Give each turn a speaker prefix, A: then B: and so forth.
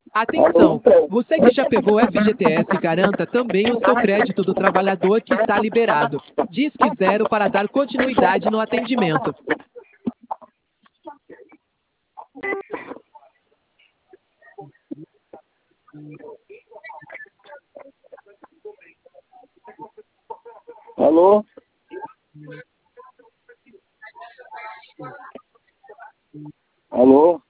A: Atenção! Você que já pegou FGTS, garanta também o seu crédito do trabalhador que está liberado. Disque zero para dar continuidade no atendimento.
B: Alô? Alô?